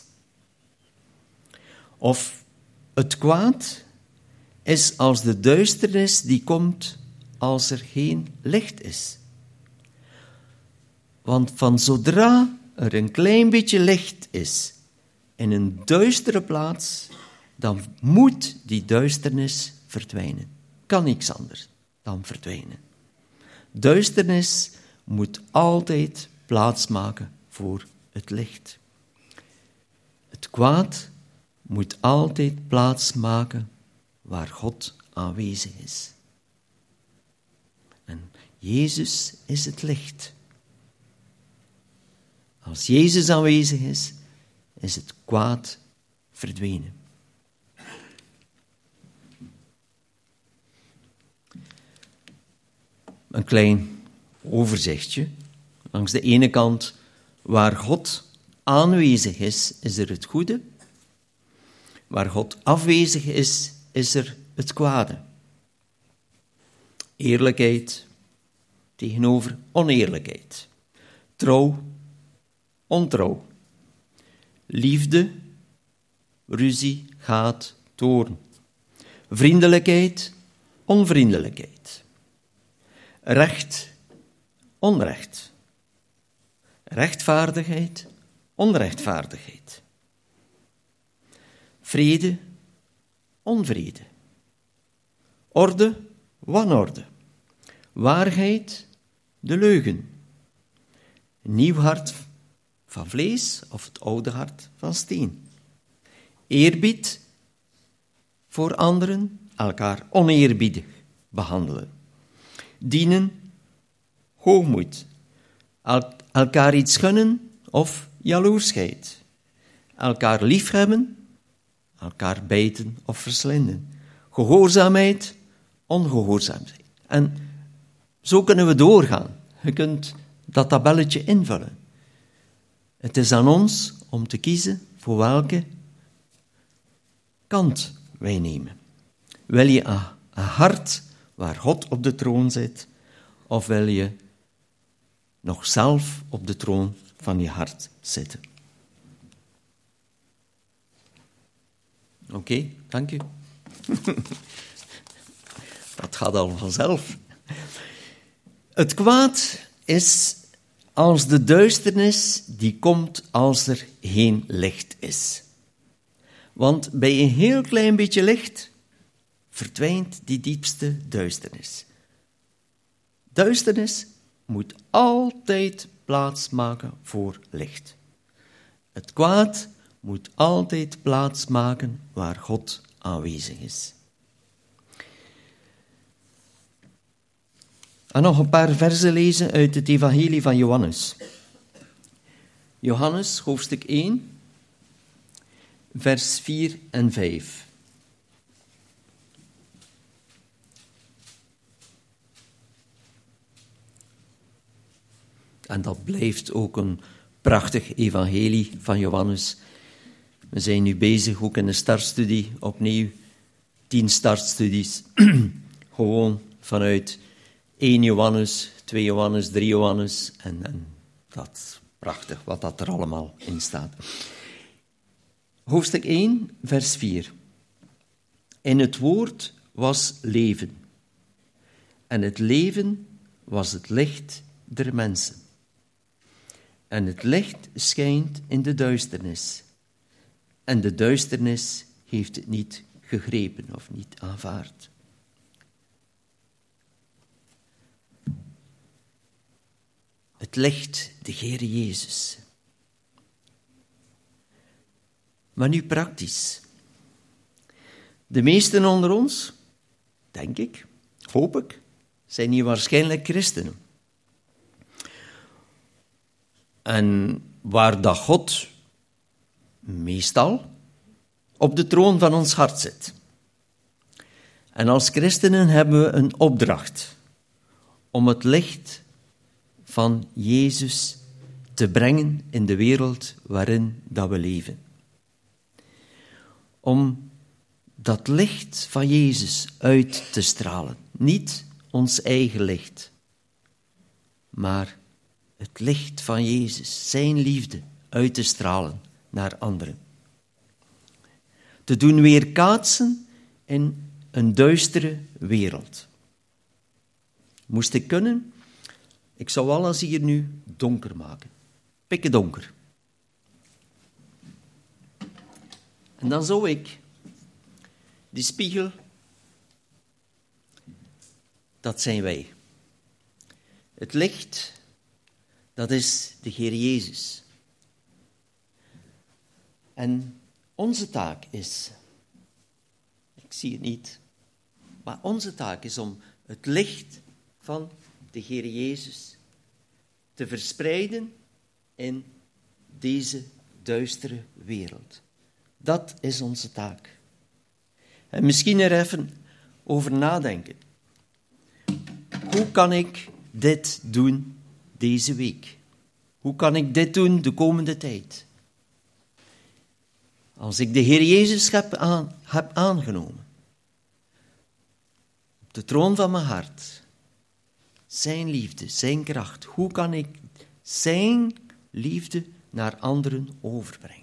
Of het kwaad is als de duisternis die komt als er geen licht is. Want van zodra er een klein beetje licht is in een duistere plaats, dan moet die duisternis verdwijnen. Kan niks anders dan verdwijnen. Duisternis moet altijd plaatsmaken voor het licht. Het kwaad moet altijd plaatsmaken waar God aanwezig is. En Jezus is het licht. Als Jezus aanwezig is het kwaad verdwenen. Een klein overzichtje. Langs de ene kant, waar God aanwezig is er het goede. Waar God afwezig is er het kwade. Eerlijkheid tegenover oneerlijkheid. Trouw, ontrouw. Liefde, ruzie, haat, toorn. Vriendelijkheid, onvriendelijkheid. Recht, onrecht. Rechtvaardigheid, onrechtvaardigheid. Vrede, onvrede. Orde, wanorde. Waarheid, de leugen. Een nieuw hart van vlees of het oude hart van steen. Eerbied voor anderen, elkaar oneerbiedig behandelen. Dienen, hoogmoed. Elkaar iets gunnen of jaloersheid. Elkaar liefhebben, elkaar bijten of verslinden. Gehoorzaamheid, ongehoorzaamheid. En zo kunnen we doorgaan. Je kunt dat tabelletje invullen. Het is aan ons om te kiezen voor welke kant wij nemen. Wil je een hart waar God op de troon zit, of wil je nog zelf op de troon van je hart zitten? Oké, dank u. Dat gaat al vanzelf. Het kwaad is als de duisternis die komt als er geen licht is. Want bij een heel klein beetje licht verdwijnt die diepste duisternis. Duisternis moet altijd plaats maken voor licht. Het kwaad moet altijd plaats maken waar God aanwezig is. En nog een paar versen lezen uit het evangelie van Johannes. Johannes, hoofdstuk 1, vers 4 en 5. En dat blijft ook een prachtig evangelie van Johannes. We zijn nu bezig, ook in de startstudie, opnieuw 10 startstudies. Gewoon vanuit 1 Johannes, 2 Johannes, 3 Johannes. En dat is prachtig wat dat er allemaal in staat. Hoofdstuk 1, vers 4. In het woord was leven. En het leven was het licht der mensen. En het licht schijnt in de duisternis. En de duisternis heeft het niet gegrepen of niet aanvaard. Het licht, de Heere Jezus. Maar nu praktisch. De meesten onder ons, denk ik, hoop ik, zijn hier waarschijnlijk christenen. En waar dat God meestal op de troon van ons hart zit. En als christenen hebben we een opdracht om het licht van Jezus te brengen in de wereld waarin dat we leven. Om dat licht van Jezus uit te stralen. Niet ons eigen licht, maar het licht van Jezus, zijn liefde, uit te stralen naar anderen. Te doen weerkaatsen in een duistere wereld. Moest ik kunnen, ik zou alles hier nu donker maken. Pikken donker. En dan zou ik die spiegel, dat zijn wij. Het licht, dat is de Heer Jezus. En onze taak is, ik zie het niet, maar onze taak is om het licht van de Heer Jezus te verspreiden in deze duistere wereld. Dat is onze taak. En misschien er even over nadenken. Hoe kan ik dit doen deze week? Hoe kan ik dit doen de komende tijd? Als ik de Heer Jezus heb aangenomen, op de troon van mijn hart, zijn liefde, zijn kracht, hoe kan ik zijn liefde naar anderen overbrengen?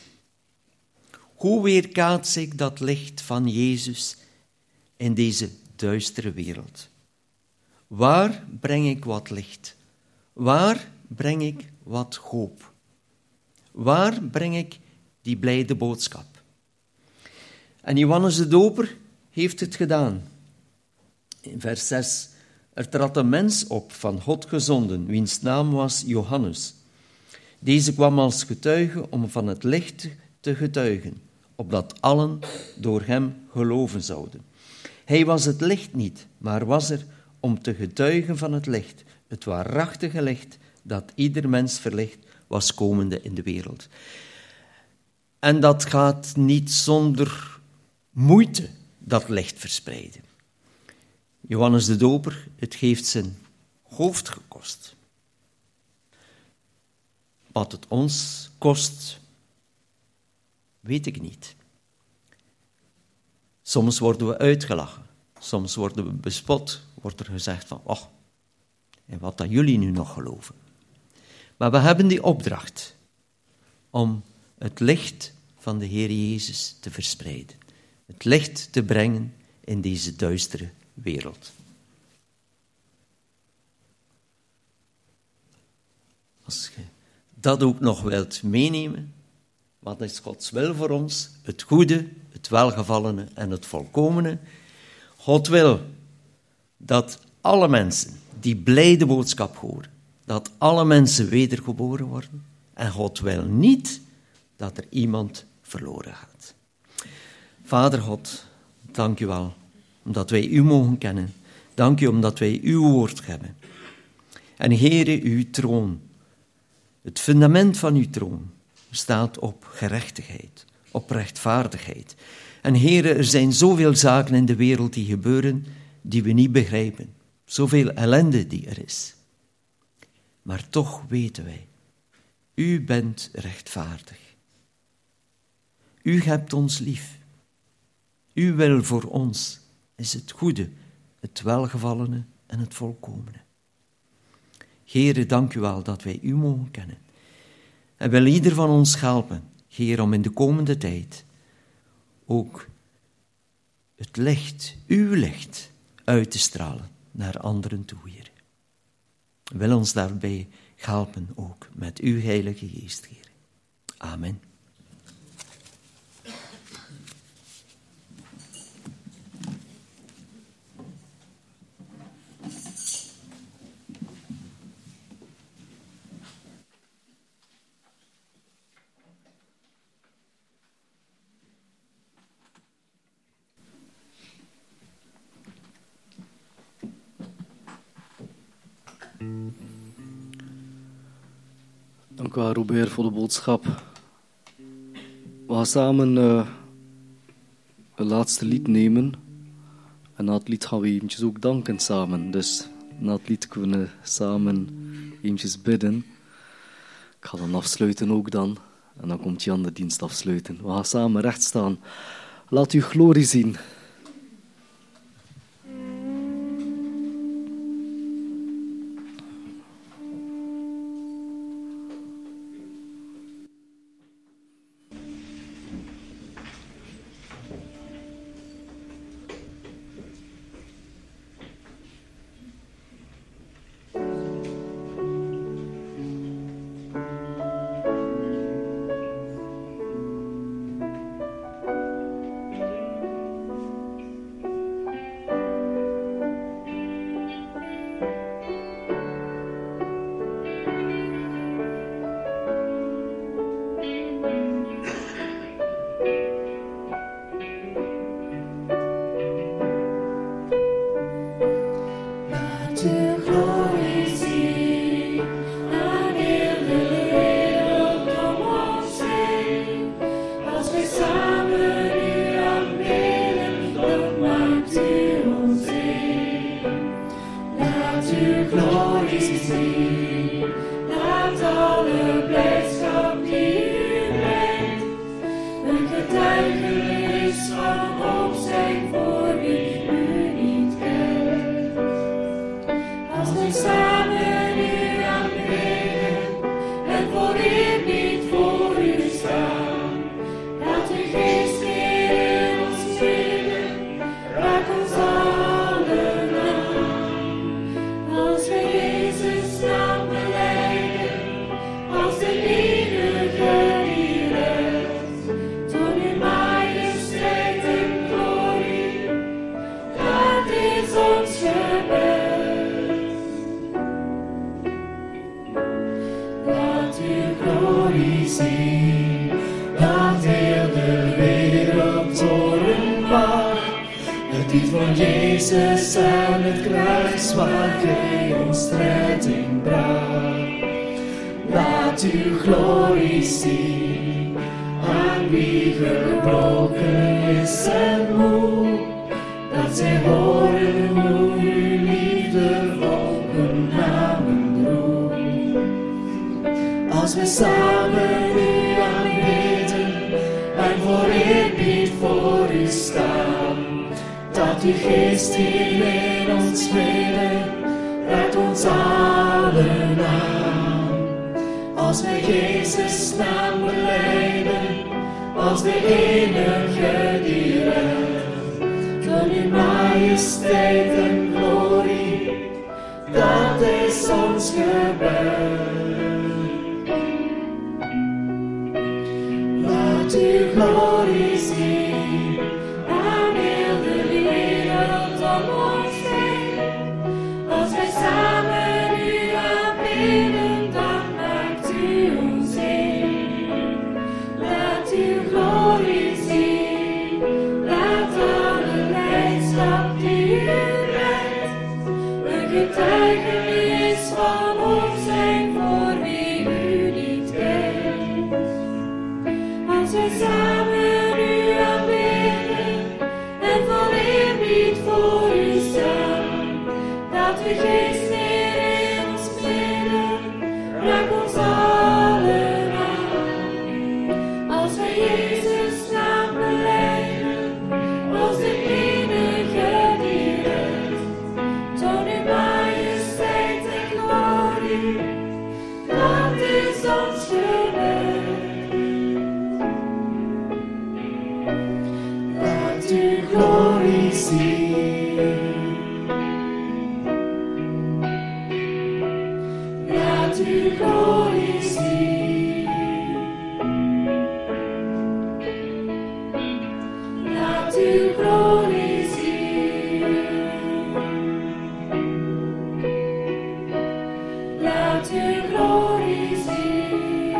Hoe weerkaats ik dat licht van Jezus in deze duistere wereld? Waar breng ik wat licht? Waar breng ik wat hoop? Waar breng ik die blijde boodschap? En Johannes de Doper heeft het gedaan. In vers 6, er trad een mens op van God gezonden, wiens naam was Johannes. Deze kwam als getuige om van het licht te getuigen, opdat allen door hem geloven zouden. Hij was het licht niet, maar was er om te getuigen van het licht, het waarachtige licht dat ieder mens verlicht was komende in de wereld. En dat gaat niet zonder moeite, dat licht verspreiden. Johannes de Doper, het heeft zijn hoofd gekost. Wat het ons kost, weet ik niet. Soms worden we uitgelachen, soms worden we bespot, wordt er gezegd van, oh, en wat dat jullie nu nog geloven. Maar we hebben die opdracht om het licht van de Heer Jezus te verspreiden. Het licht te brengen in deze duistere wereld. Als je dat ook nog wilt meenemen, wat is Gods wil voor ons? Het goede, het welgevallene en het volkomene. God wil dat alle mensen die blijde boodschap horen, dat alle mensen wedergeboren worden. En God wil niet dat er iemand verloren gaat. Vader God, dank u wel, omdat wij u mogen kennen. Dank u omdat wij uw woord hebben. En Heere, uw troon, het fundament van uw troon, staat op gerechtigheid, op rechtvaardigheid. En Heere, er zijn zoveel zaken in de wereld die gebeuren, die we niet begrijpen. Zoveel ellende die er is. Maar toch weten wij, u bent rechtvaardig. U hebt ons lief. Uw wil voor ons is het goede, het welgevallene en het volkomene. Heere, dank u wel dat wij u mogen kennen. En wil ieder van ons helpen, Heer, om in de komende tijd ook het licht, uw licht, uit te stralen naar anderen toe, Heer. Wil ons daarbij helpen ook met uw Heilige Geest, Heer. Amen. Dank u wel, Robert, voor de boodschap. We gaan samen het laatste lied nemen. En na het lied gaan we eventjes ook danken samen. Dus na het lied kunnen we samen eventjes bidden. Ik ga dan afsluiten ook dan. En dan komt Jan de dienst afsluiten. We gaan samen recht staan. Laat uw glorie zien. Jezus aan het kruis waar Gij ons redding bracht. Laat uw glorie zien aan wie gebroken is en moe. Dat zij horen hoe uw liefde volgen namen droeg. Als we samen u aanbidden en voor eerbied voor u staan. Dat uw geest hier in ons midden raakt ons allen aan. Als we Jezus naam belijden, als de enige die redt. Door uw majesteit en glorie, dat is ons gebed. Laat uw glorie zien. Als wij samen u aanbidden, dan maakt u ons een. Laat uw glorie zien, laat alle blijdschap die u brengt, een getuigenis van hoop zijn voor wie u niet kent. Als wij samen u aanbidden en vol eerbied voor u staan. Dat uw geest weer in ons midden, raakt ons allen aan. Als wij Jezus naam belijden, als de enige die redt. Toon uw majesteit en glorie, dat is ons gebed. Laat uw glorie zien. Uw glorie zien. Laat uw glorie zien. Laat uw glorie zien.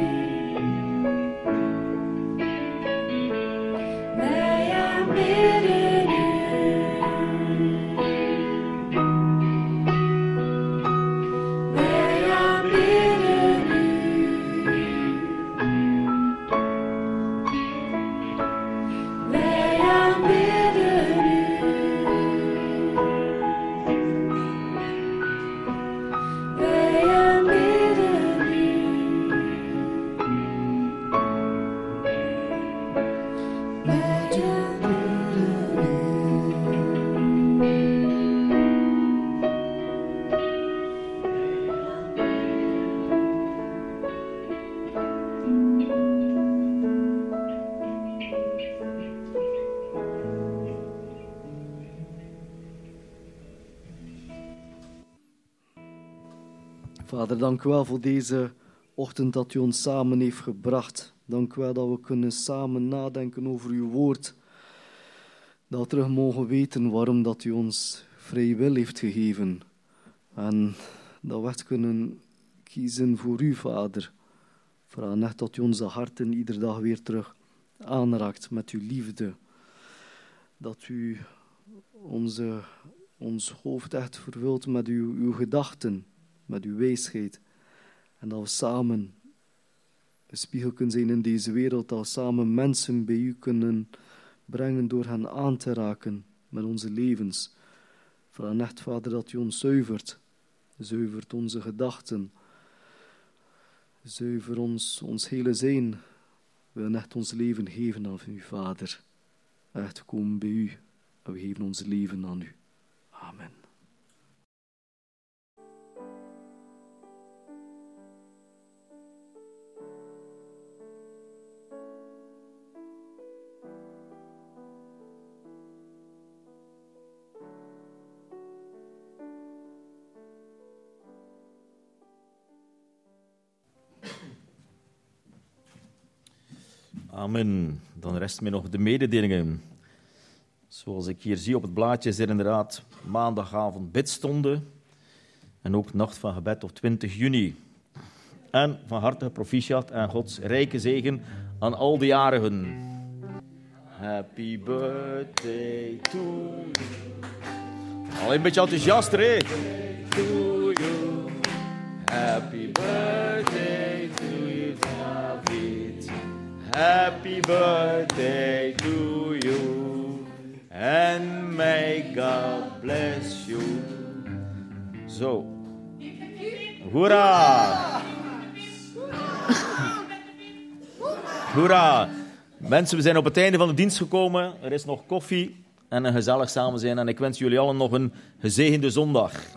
Wij aanbidden u. Wij aanbidden u. Wij aanbidden u. Vader, dank u wel voor deze ochtend dat u ons samen heeft gebracht. Dank u wel dat we kunnen samen nadenken over uw woord. Dat we terug mogen weten waarom dat u ons vrije wil heeft gegeven. En dat we echt kunnen kiezen voor u, Vader. Vraag echt dat u onze harten iedere dag weer terug aanraakt met uw liefde. Dat u ons hoofd echt vervult met uw gedachten, met uw wijsheid. En dat we samen een spiegel kunnen zijn in deze wereld. Dat we samen mensen bij u kunnen brengen door hen aan te raken met onze levens. Vraag echt, Vader, dat u ons zuivert. Zuivert onze gedachten. Zuiver ons hele zijn. We willen echt ons leven geven aan u, Vader. Echt, we komen bij u en we geven ons leven aan u. Amen. Amen. Dan rest mij nog de mededelingen. Zoals ik hier zie op het blaadje is er inderdaad maandagavond bidstonden. En ook nacht van gebed op 20 juni. En van harte proficiat en Gods rijke zegen aan al de jarigen. Happy birthday to you. Al een beetje enthousiaster, hè? To you. Happy birthday to you, David. Happy birthday to you. And may God bless you. Zo. Hoera! Hoera! Mensen, we zijn op het einde van de dienst gekomen. Er is nog koffie en een gezellig samen zijn. En ik wens jullie allen nog een gezegende zondag.